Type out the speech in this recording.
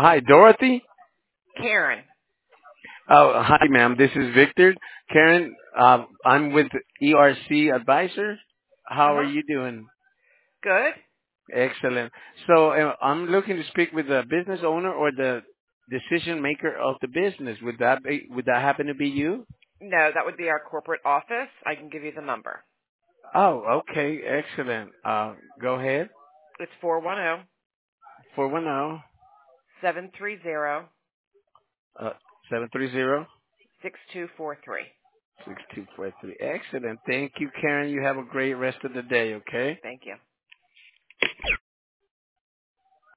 Hi, Dorothy. Karen. Oh, hi, ma'am. This is Victor. Karen, I'm with ERC Advisor. How are Uh-huh. you doing? Good? Excellent. So I'm looking to speak with the business owner or the decision maker of the business. Would that happen to be you? No, that would be our corporate office. I can give you the number. Oh, okay. Excellent. Go ahead. It's 410 410 730 uh, 730 6243. Excellent. Thank you, Karen. You have a great rest of the day, okay? Thank you.